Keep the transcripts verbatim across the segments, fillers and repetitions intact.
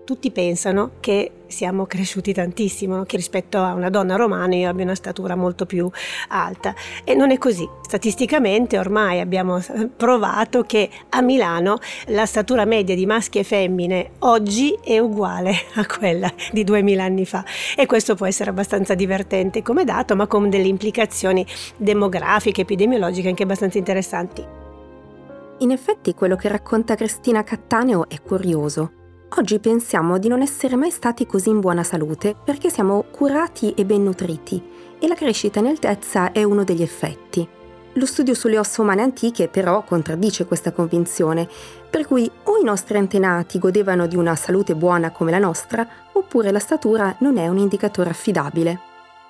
tutti pensano che siamo cresciuti tantissimo, no? Che rispetto a una donna romana io abbia una statura molto più alta, e non è così. Statisticamente ormai abbiamo provato che a Milano la statura media di maschi e femmine oggi è uguale a quella di duemila anni fa, e questo può essere abbastanza divertente come dato, ma con delle implicazioni demografiche, epidemiologiche anche abbastanza interessanti. In effetti quello che racconta Cristina Cattaneo è curioso. Oggi pensiamo di non essere mai stati così in buona salute perché siamo curati e ben nutriti, e la crescita in altezza è uno degli effetti. Lo studio sulle ossa umane antiche però contraddice questa convinzione, per cui o i nostri antenati godevano di una salute buona come la nostra, oppure la statura non è un indicatore affidabile.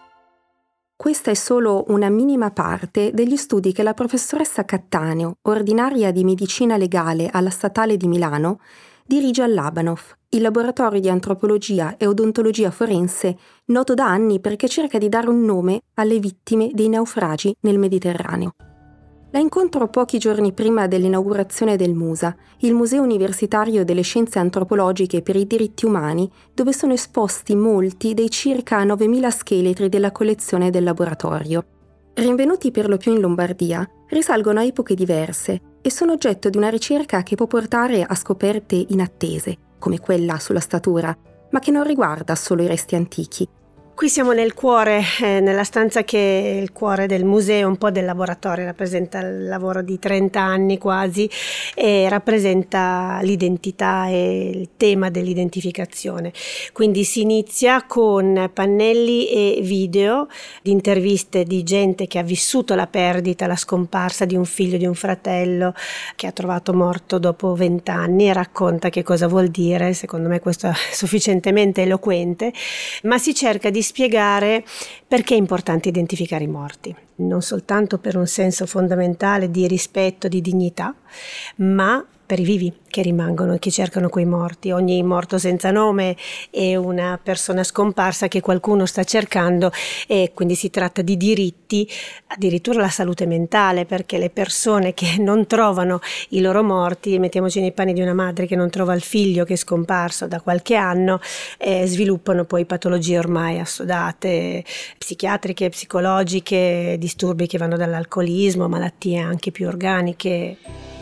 Questa è solo una minima parte degli studi che la professoressa Cattaneo, ordinaria di medicina legale alla Statale di Milano, dirige all'Abanov, il laboratorio di antropologia e odontologia forense noto da anni perché cerca di dare un nome alle vittime dei naufragi nel Mediterraneo. La incontro pochi giorni prima dell'inaugurazione del MUSA, il Museo Universitario delle Scienze Antropologiche per i Diritti Umani, dove sono esposti molti dei circa novemila scheletri della collezione del laboratorio. Rinvenuti per lo più in Lombardia, risalgono a epoche diverse e sono oggetto di una ricerca che può portare a scoperte inattese, come quella sulla statura, ma che non riguarda solo i resti antichi. Qui siamo nel cuore, eh, nella stanza che è il cuore del museo, un po' del laboratorio, rappresenta il lavoro di trenta anni quasi, e rappresenta l'identità e il tema dell'identificazione. Quindi si inizia con pannelli e video di interviste di gente che ha vissuto la perdita, la scomparsa di un figlio, di un fratello che ha trovato morto dopo vent'anni, e racconta che cosa vuol dire. Secondo me questo è sufficientemente eloquente, ma si cerca di spiegare perché è importante identificare i morti, non soltanto per un senso fondamentale di rispetto, di dignità, ma per i vivi che rimangono e che cercano quei morti. Ogni morto senza nome è una persona scomparsa che qualcuno sta cercando, e quindi si tratta di diritti, addirittura la salute mentale, perché le persone che non trovano i loro morti, mettiamoci nei panni di una madre che non trova il figlio che è scomparso da qualche anno, eh, sviluppano poi patologie ormai assodate, psichiatriche, psicologiche, disturbi che vanno dall'alcolismo, malattie anche più organiche.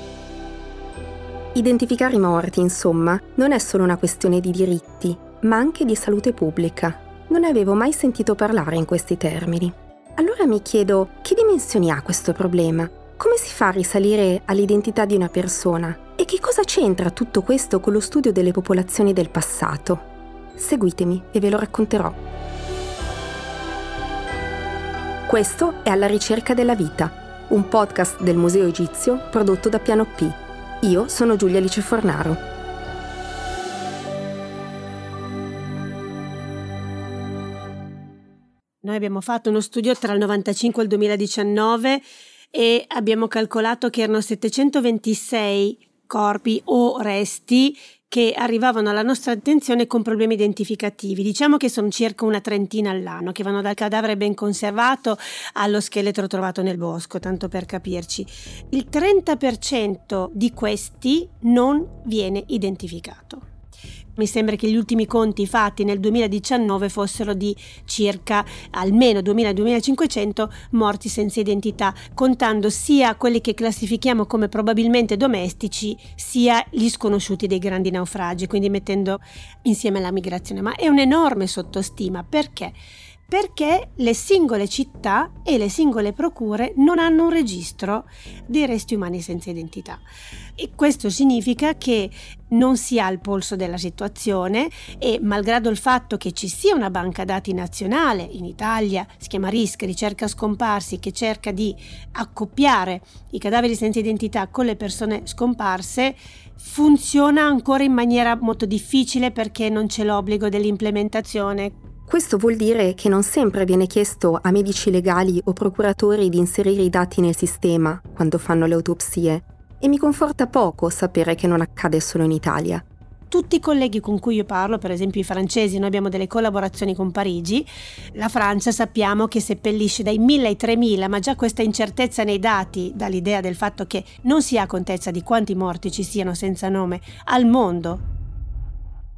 Identificare i morti, insomma, non è solo una questione di diritti, ma anche di salute pubblica. Non ne avevo mai sentito parlare in questi termini. Allora mi chiedo, che dimensioni ha questo problema? Come si fa a risalire all'identità di una persona? E che cosa c'entra tutto questo con lo studio delle popolazioni del passato? Seguitemi e ve lo racconterò. Questo è Alla ricerca della vita, un podcast del Museo Egizio prodotto da Piano P. Io sono Giulia Alice Fornaro. Noi abbiamo fatto uno studio tra il novantacinque e il duemiladiciannove e abbiamo calcolato che erano settecentoventisei corpi o resti che arrivavano alla nostra attenzione con problemi identificativi. Diciamo che sono circa una trentina all'anno, che vanno dal cadavere ben conservato allo scheletro trovato nel bosco, tanto per capirci. Il trenta per cento di questi non viene identificato. Mi sembra che gli ultimi conti fatti nel duemiladiciannove fossero di circa almeno duemila duemilacinquecento morti senza identità, contando sia quelli che classifichiamo come probabilmente domestici, sia gli sconosciuti dei grandi naufragi, quindi mettendo insieme la migrazione. Ma è un'enorme sottostima. Perché? Perché le singole città e le singole procure non hanno un registro dei resti umani senza identità, e questo significa che non si ha il polso della situazione, e malgrado il fatto che ci sia una banca dati nazionale in Italia, si chiama R I S C, ricerca scomparsi, che cerca di accoppiare i cadaveri senza identità con le persone scomparse, funziona ancora in maniera molto difficile perché non c'è l'obbligo dell'implementazione. Questo vuol dire che non sempre viene chiesto a medici legali o procuratori di inserire i dati nel sistema quando fanno le autopsie, e mi conforta poco sapere che non accade solo in Italia. Tutti i colleghi con cui io parlo, per esempio i francesi, noi abbiamo delle collaborazioni con Parigi, la Francia sappiamo che seppellisce dai mille ai tremila, ma già questa incertezza nei dati dà l'idea del fatto che non si ha contezza di quanti morti ci siano senza nome al mondo.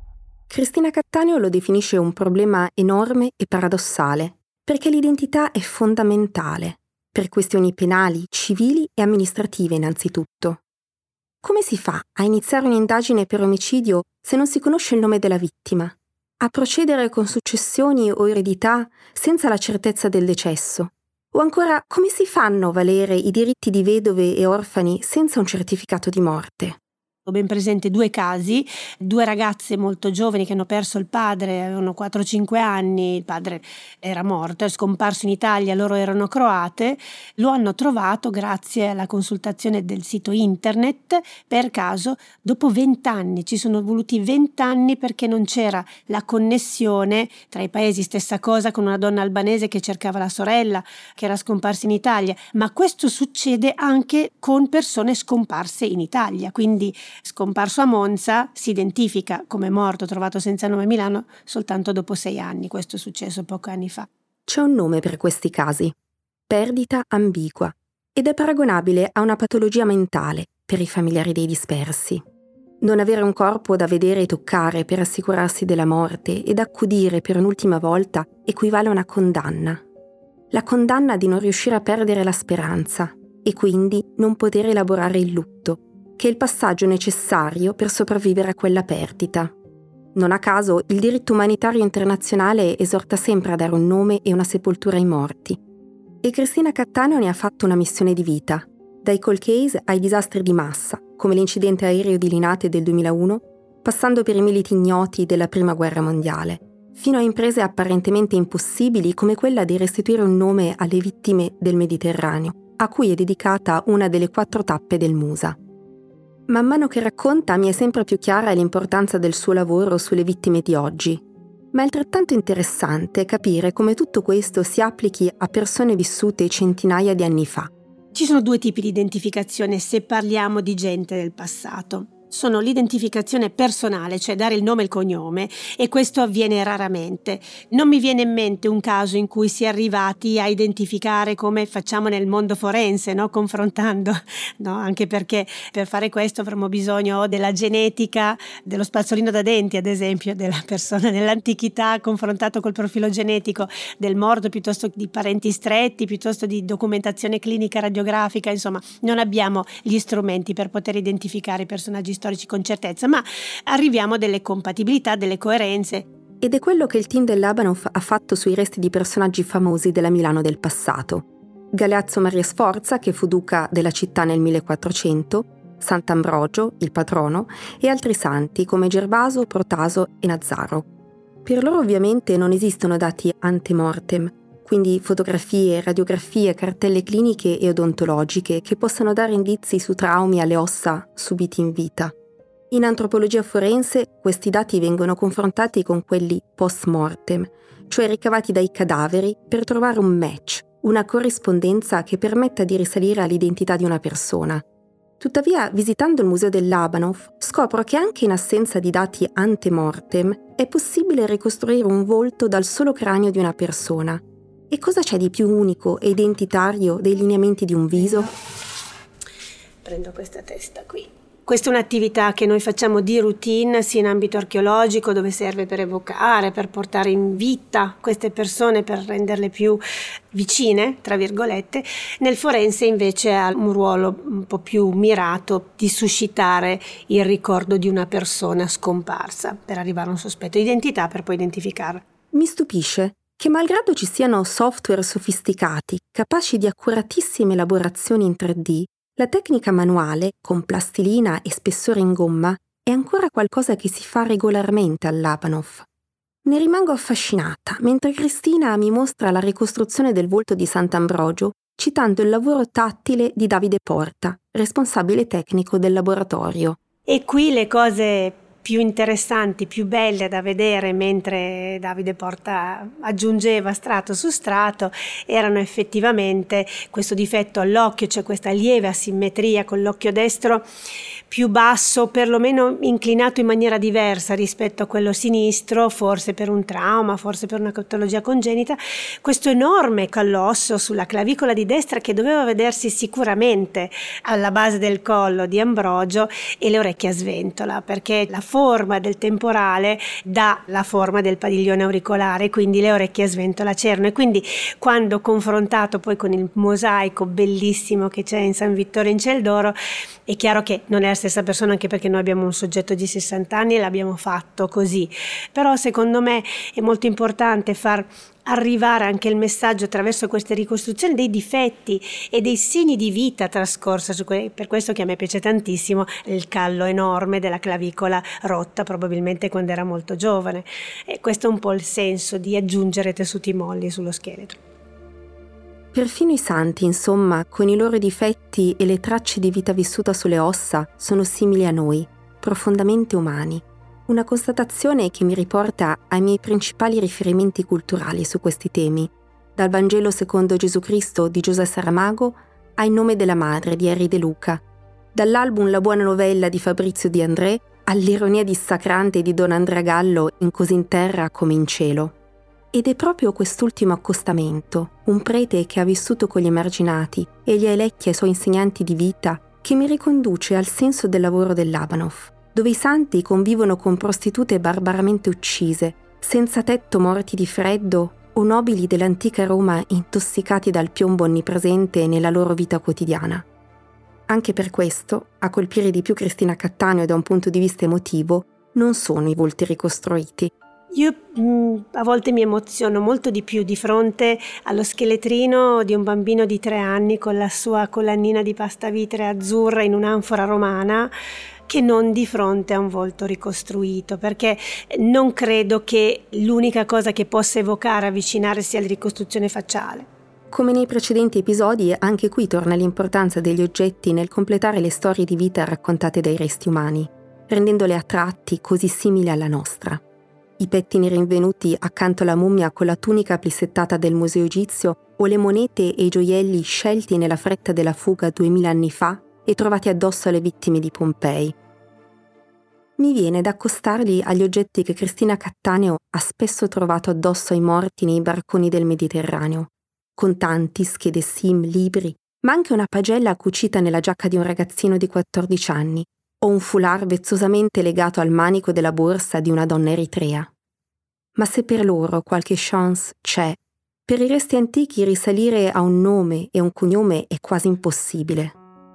Cristina Cattaneo lo definisce un problema enorme e paradossale, perché l'identità è fondamentale, per questioni penali, civili e amministrative innanzitutto. Come si fa a iniziare un'indagine per omicidio se non si conosce il nome della vittima? A procedere con successioni o eredità senza la certezza del decesso? O ancora, come si fanno valere i diritti di vedove e orfani senza un certificato di morte? Ho ben presente due casi, due ragazze molto giovani che hanno perso il padre, avevano quattro cinque anni, il padre era morto, è scomparso in Italia, loro erano croate, lo hanno trovato grazie alla consultazione del sito internet, per caso, dopo vent'anni, ci sono voluti vent'anni perché non c'era la connessione tra i paesi, stessa cosa con una donna albanese che cercava la sorella, che era scomparsa in Italia, ma questo succede anche con persone scomparse in Italia, quindi scomparso a Monza si identifica come morto trovato senza nome a Milano soltanto dopo sei anni. Questo è successo pochi anni fa. C'è un nome per questi casi: perdita ambigua, ed è paragonabile a una patologia mentale per i familiari dei dispersi. Non avere un corpo da vedere e toccare per assicurarsi della morte ed accudire per un'ultima volta equivale a una condanna. La condanna di non riuscire a perdere la speranza e quindi non poter elaborare il lutto, che è il passaggio necessario per sopravvivere a quella perdita. Non a caso, il diritto umanitario internazionale esorta sempre a dare un nome e una sepoltura ai morti. E Cristina Cattaneo ne ha fatto una missione di vita, dai cold case ai disastri di massa, come l'incidente aereo di Linate del duemilauno, passando per i militi ignoti della Prima Guerra Mondiale, fino a imprese apparentemente impossibili come quella di restituire un nome alle vittime del Mediterraneo, a cui è dedicata una delle quattro tappe del Musa. Man mano che racconta mi è sempre più chiara l'importanza del suo lavoro sulle vittime di oggi, ma è altrettanto interessante capire come tutto questo si applichi a persone vissute centinaia di anni fa. Ci sono due tipi di identificazione se parliamo di gente del passato. Sono l'identificazione personale, cioè dare il nome e il cognome, e questo avviene raramente. Non mi viene in mente un caso in cui si è arrivati a identificare come facciamo nel mondo forense, no? Confrontando, no? Anche perché per fare questo avremo bisogno della genetica, dello spazzolino da denti, ad esempio, della persona nell'antichità confrontato col profilo genetico del morto, piuttosto di parenti stretti, piuttosto di documentazione clinica radiografica. Insomma, non abbiamo gli strumenti per poter identificare i personaggi storici con certezza, ma arriviamo a delle compatibilità, delle coerenze. Ed è quello che il team del Labanov ha fatto sui resti di personaggi famosi della Milano del passato. Galeazzo Maria Sforza, che fu duca della città nel millequattrocento, Sant'Ambrogio, il patrono, e altri santi come Gervaso, Protaso e Nazzaro. Per loro ovviamente non esistono dati ante mortem, quindi fotografie, radiografie, cartelle cliniche e odontologiche che possano dare indizi su traumi alle ossa subiti in vita. In antropologia forense questi dati vengono confrontati con quelli post mortem, cioè ricavati dai cadaveri per trovare un match, una corrispondenza che permetta di risalire all'identità di una persona. Tuttavia, visitando il museo del Labanov, scopro che anche in assenza di dati ante mortem è possibile ricostruire un volto dal solo cranio di una persona. E cosa c'è di più unico e identitario dei lineamenti di un viso? Prendo questa testa qui. Questa è un'attività che noi facciamo di routine sia in ambito archeologico, dove serve per evocare, per portare in vita queste persone, per renderle più vicine, tra virgolette. Nel forense invece ha un ruolo un po' più mirato di suscitare il ricordo di una persona scomparsa per arrivare a un sospetto di identità per poi identificarla. Mi stupisce che malgrado ci siano software sofisticati, capaci di accuratissime elaborazioni in tre D, la tecnica manuale, con plastilina e spessore in gomma, è ancora qualcosa che si fa regolarmente al Labanov. Ne rimango affascinata, mentre Cristina mi mostra la ricostruzione del volto di Sant'Ambrogio, citando il lavoro tattile di Davide Porta, responsabile tecnico del laboratorio. E qui le cose più interessanti, più belle da vedere mentre Davide Porta aggiungeva strato su strato erano effettivamente questo difetto all'occhio, cioè questa lieve asimmetria con l'occhio destro più basso, perlomeno inclinato in maniera diversa rispetto a quello sinistro, forse per un trauma, forse per una patologia congenita, questo enorme calosso sulla clavicola di destra che doveva vedersi sicuramente alla base del collo di Ambrogio e le orecchie a sventola, perché la forma del temporale dà la forma del padiglione auricolare, quindi le orecchie a sventola c'erano. E quindi quando confrontato poi con il mosaico bellissimo che c'è in San Vittore in Ciel d'Oro, è chiaro che non è la stessa persona, anche perché noi abbiamo un soggetto di sessanta anni e l'abbiamo fatto così. Però secondo me è molto importante far arrivare anche il messaggio attraverso queste ricostruzioni dei difetti e dei segni di vita trascorsa su que- per questo che a me piace tantissimo il callo enorme della clavicola rotta probabilmente quando era molto giovane, e questo è un po' il senso di aggiungere tessuti molli sullo scheletro. Perfino i santi, insomma, con i loro difetti e le tracce di vita vissuta sulle ossa, sono simili a noi, profondamente umani. Una constatazione che mi riporta ai miei principali riferimenti culturali su questi temi, dal Vangelo secondo Gesù Cristo di Giuseppe Saramago a Il nome della madre di Henri De Luca, dall'album La buona novella di Fabrizio De André all'ironia dissacrante di Don Andrea Gallo in Così in terra come in cielo. Ed è proprio quest'ultimo accostamento, un prete che ha vissuto con gli emarginati e gli ha eletti ai suoi insegnanti di vita, che mi riconduce al senso del lavoro dell'Abanov, dove i santi convivono con prostitute barbaramente uccise, senza tetto morti di freddo o nobili dell'antica Roma intossicati dal piombo onnipresente nella loro vita quotidiana. Anche per questo, a colpire di più Cristina Cattaneo da un punto di vista emotivo, non sono i volti ricostruiti. Io mh, a volte mi emoziono molto di più di fronte allo scheletrino di un bambino di tre anni con la sua colannina di pasta vitre azzurra in un'anfora romana, che non di fronte a un volto ricostruito, perché non credo che l'unica cosa che possa evocare avvicinare sia la ricostruzione facciale. Come nei precedenti episodi, anche qui torna l'importanza degli oggetti nel completare le storie di vita raccontate dai resti umani, rendendole a tratti così simili alla nostra. I pettini rinvenuti accanto alla mummia con la tunica plissettata del museo egizio o le monete e i gioielli scelti nella fretta della fuga duemila anni fa e trovati addosso alle vittime di Pompei. Mi viene da accostarli agli oggetti che Cristina Cattaneo ha spesso trovato addosso ai morti nei barconi del Mediterraneo. Contanti, schede SIM, libri, ma anche una pagella cucita nella giacca di un ragazzino di quattordici anni, o un foulard vezzosamente legato al manico della borsa di una donna eritrea. Ma se per loro qualche chance c'è, per i resti antichi risalire a un nome e un cognome è quasi impossibile.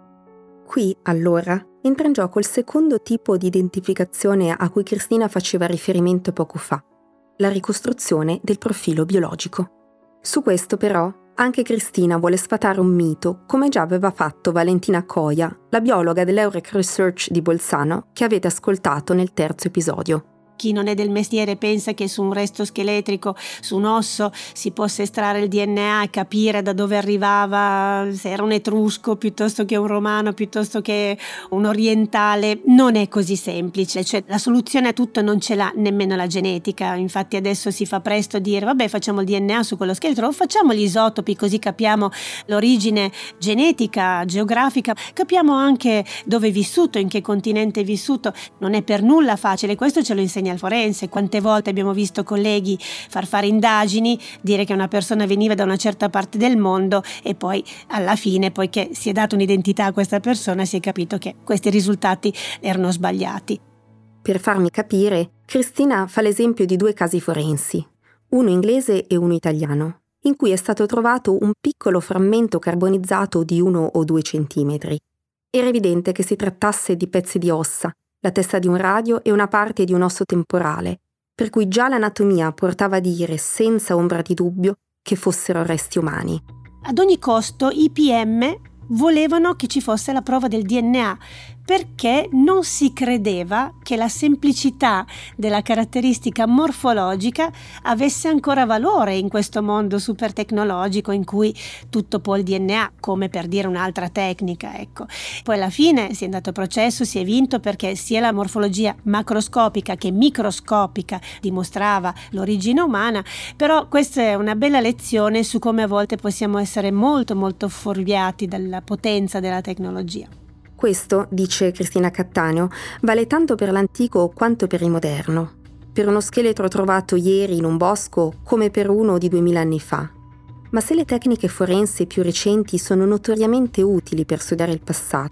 Qui, allora, entra in gioco il secondo tipo di identificazione a cui Cristina faceva riferimento poco fa, la ricostruzione del profilo biologico. Su questo, però, anche Cristina vuole sfatare un mito, come già aveva fatto Valentina Coia, la biologa dell'Eurek Research di Bolzano, che avete ascoltato nel terzo episodio. Chi non è del mestiere pensa che su un resto scheletrico, su un osso, si possa estrarre il D N A e capire da dove arrivava, se era un etrusco piuttosto che un romano, piuttosto che un orientale. Non è così semplice, cioè la soluzione a tutto non ce l'ha nemmeno la genetica. Infatti adesso si fa presto a dire vabbè, facciamo il D N A su quello scheletro o facciamo gli isotopi, così capiamo l'origine genetica, geografica, capiamo anche dove è vissuto, in che continente è vissuto. Non è per nulla facile, questo ce lo insegna al forense. Quante volte abbiamo visto colleghi far fare indagini, dire che una persona veniva da una certa parte del mondo e poi alla fine, poiché si è data un'identità a questa persona, si è capito che questi risultati erano sbagliati. Per farmi capire, Cristina fa l'esempio di due casi forensi, uno inglese e uno italiano, in cui è stato trovato un piccolo frammento carbonizzato di uno o due centimetri. Era evidente che si trattasse di pezzi di ossa, la testa di un radio e una parte di un osso temporale, per cui già l'anatomia portava a dire senza ombra di dubbio che fossero resti umani. Ad ogni costo i P M volevano che ci fosse la prova del D N A, perché non si credeva che la semplicità della caratteristica morfologica avesse ancora valore in questo mondo super tecnologico in cui tutto può il D N A, come per dire un'altra tecnica, ecco. Poi alla fine si è andato a processo, si è vinto perché sia la morfologia macroscopica che microscopica dimostrava l'origine umana, però questa è una bella lezione su come a volte possiamo essere molto molto fuorviati dalla potenza della tecnologia. Questo, dice Cristina Cattaneo, vale tanto per l'antico quanto per il moderno, per uno scheletro trovato ieri in un bosco come per uno di duemila anni fa. Ma se le tecniche forensi più recenti sono notoriamente utili per studiare il passato,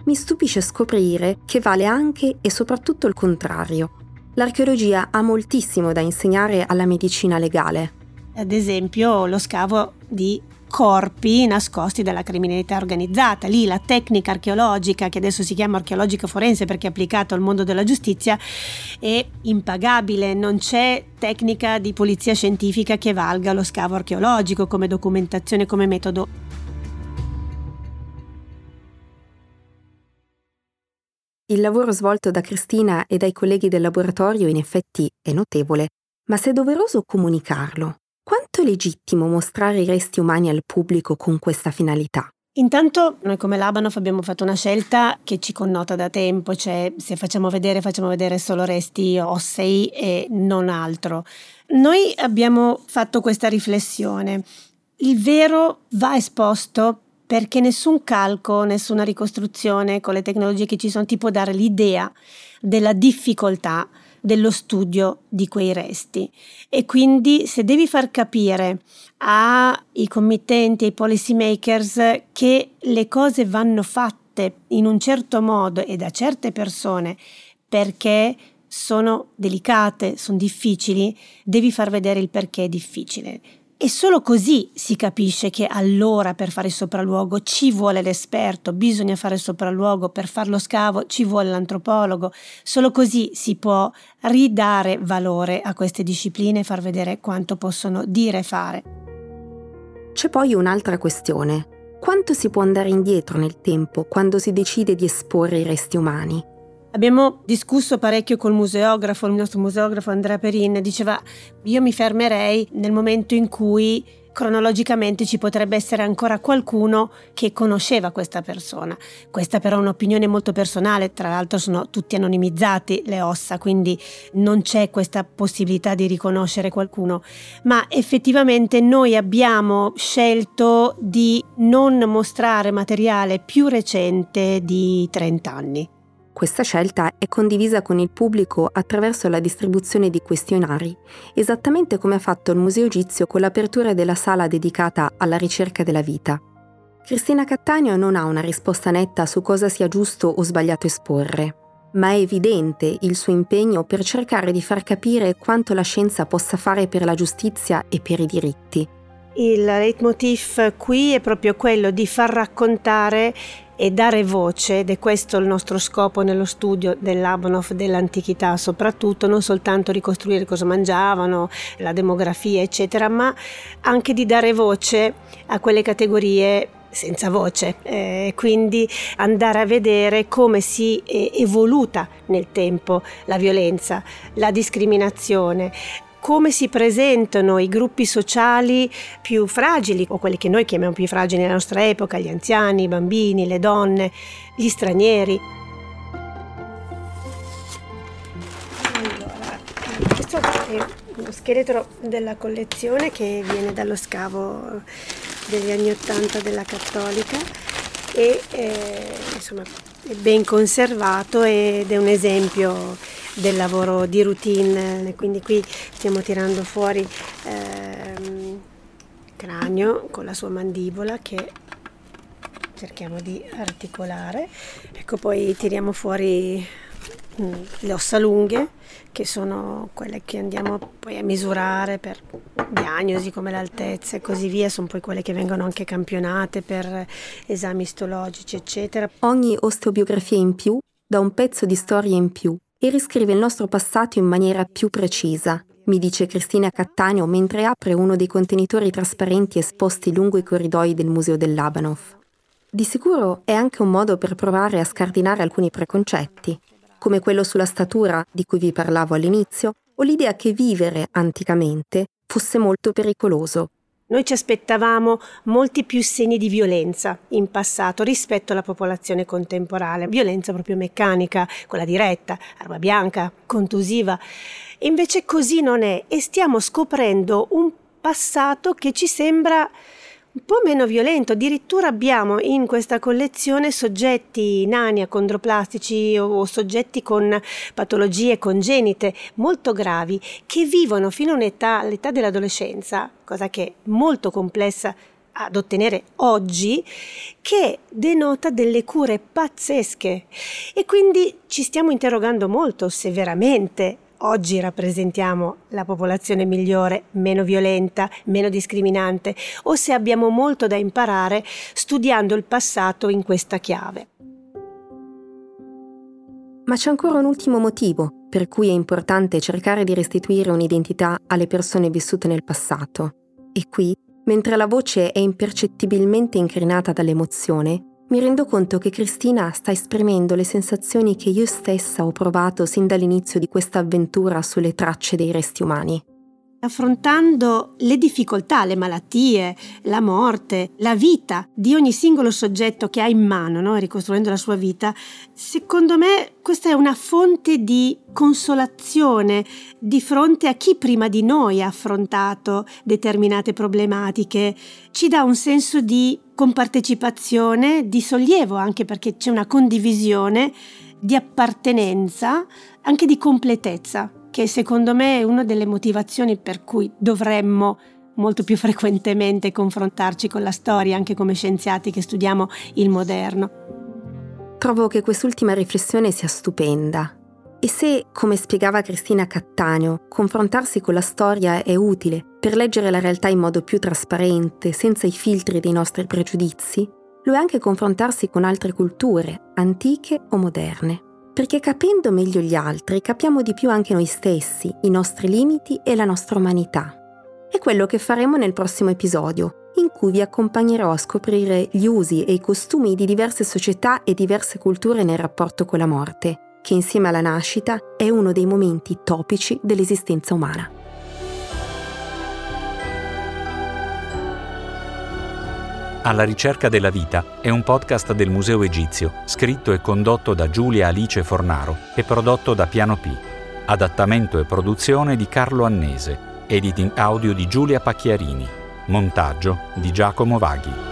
mi stupisce scoprire che vale anche e soprattutto il contrario. L'archeologia ha moltissimo da insegnare alla medicina legale. Ad esempio lo scavo di corpi nascosti dalla criminalità organizzata. Lì la tecnica archeologica, che adesso si chiama archeologica forense perché è applicato al mondo della giustizia, è impagabile. Non c'è tecnica di polizia scientifica che valga lo scavo archeologico come documentazione, come metodo. Il lavoro svolto da Cristina e dai colleghi del laboratorio in effetti è notevole, ma se è doveroso comunicarlo, quanto è legittimo mostrare i resti umani al pubblico con questa finalità? Intanto noi come Labanov abbiamo fatto una scelta che ci connota da tempo, cioè se facciamo vedere facciamo vedere solo resti ossei e non altro. Noi abbiamo fatto questa riflessione: il vero va esposto perché nessun calco, nessuna ricostruzione con le tecnologie che ci sono ti può dare l'idea della difficoltà dello studio di quei resti. E quindi se devi far capire ai committenti, ai policy makers che le cose vanno fatte in un certo modo e da certe persone perché sono delicate, sono difficili, devi far vedere il perché è difficile. E solo così si capisce che allora per fare il sopralluogo ci vuole l'esperto, bisogna fare il sopralluogo, per fare lo scavo ci vuole l'antropologo. Solo così si può ridare valore a queste discipline e far vedere quanto possono dire e fare. C'è poi un'altra questione. Quanto si può andare indietro nel tempo quando si decide di esporre i resti umani? Abbiamo discusso parecchio col museografo, il nostro museografo Andrea Perin diceva: io mi fermerei nel momento in cui cronologicamente ci potrebbe essere ancora qualcuno che conosceva questa persona. Questa però è un'opinione molto personale, tra l'altro sono tutti anonimizzati le ossa, quindi non c'è questa possibilità di riconoscere qualcuno, ma effettivamente noi abbiamo scelto di non mostrare materiale più recente di trenta anni. Questa scelta è condivisa con il pubblico attraverso la distribuzione di questionari, esattamente come ha fatto il Museo Egizio con l'apertura della sala dedicata alla ricerca della vita. Cristina Cattaneo non ha una risposta netta su cosa sia giusto o sbagliato esporre, ma è evidente il suo impegno per cercare di far capire quanto la scienza possa fare per la giustizia e per i diritti. Il leitmotiv qui è proprio quello di far raccontare e dare voce, ed è questo il nostro scopo nello studio del Labanov dell'antichità, soprattutto non soltanto ricostruire cosa mangiavano, la demografia eccetera, ma anche di dare voce a quelle categorie senza voce, eh, quindi andare a vedere come si è evoluta nel tempo la violenza, la discriminazione, come si presentano i gruppi sociali più fragili, o quelli che noi chiamiamo più fragili nella nostra epoca, gli anziani, i bambini, le donne, gli stranieri. Allora, questo è uno scheletro della collezione che viene dallo scavo degli anni ottanta della Cattolica e eh, insomma è ben conservato ed è un esempio del lavoro di routine, quindi qui stiamo tirando fuori ehm, cranio con la sua mandibola che cerchiamo di articolare, ecco, poi tiriamo fuori mh, le ossa lunghe che sono quelle che andiamo poi a misurare per diagnosi come l'altezza e così via, sono poi quelle che vengono anche campionate per esami istologici eccetera. Ogni osteobiografia in più dà un pezzo di storia in più e riscrive il nostro passato in maniera più precisa, mi dice Cristina Cattaneo mentre apre uno dei contenitori trasparenti esposti lungo i corridoi del Museo del Labanov. Di sicuro è anche un modo per provare a scardinare alcuni preconcetti, come quello sulla statura di cui vi parlavo all'inizio, o l'idea che vivere anticamente fosse molto pericoloso. Noi ci aspettavamo molti più segni di violenza in passato rispetto alla popolazione contemporanea, violenza proprio meccanica, quella diretta, arma bianca, contusiva. Invece così non è e stiamo scoprendo un passato che ci sembra un po' meno violento. Addirittura abbiamo in questa collezione soggetti nani acondroplastici o, o soggetti con patologie congenite molto gravi che vivono fino a un'età, all'età dell'adolescenza, cosa che è molto complessa ad ottenere oggi, che denota delle cure pazzesche. E quindi ci stiamo interrogando molto se veramente oggi rappresentiamo la popolazione migliore, meno violenta, meno discriminante, o se abbiamo molto da imparare studiando il passato in questa chiave. Ma c'è ancora un ultimo motivo per cui è importante cercare di restituire un'identità alle persone vissute nel passato. E qui, mentre la voce è impercettibilmente incrinata dall'emozione, mi rendo conto che Cristina sta esprimendo le sensazioni che io stessa ho provato sin dall'inizio di questa avventura sulle tracce dei resti umani. Affrontando le difficoltà, le malattie, la morte, la vita di ogni singolo soggetto che ha in mano, no? Ricostruendo la sua vita, secondo me questa è una fonte di consolazione di fronte a chi prima di noi ha affrontato determinate problematiche. Ci dà un senso di compartecipazione, di sollievo, anche perché c'è una condivisione, di appartenenza, anche di completezza, che secondo me è una delle motivazioni per cui dovremmo molto più frequentemente confrontarci con la storia, anche come scienziati che studiamo il moderno. Trovo che quest'ultima riflessione sia stupenda. E se, come spiegava Cristina Cattaneo, confrontarsi con la storia è utile per leggere la realtà in modo più trasparente, senza i filtri dei nostri pregiudizi, lo è anche confrontarsi con altre culture, antiche o moderne. Perché capendo meglio gli altri capiamo di più anche noi stessi, i nostri limiti e la nostra umanità. È quello che faremo nel prossimo episodio, in cui vi accompagnerò a scoprire gli usi e i costumi di diverse società e diverse culture nel rapporto con la morte, che insieme alla nascita è uno dei momenti topici dell'esistenza umana. Alla ricerca della vita è un podcast del Museo Egizio, scritto e condotto da Giulia Alice Fornaro e prodotto da Piano P. Adattamento e produzione di Carlo Annese, editing audio di Giulia Pacchiarini, montaggio di Giacomo Vaghi.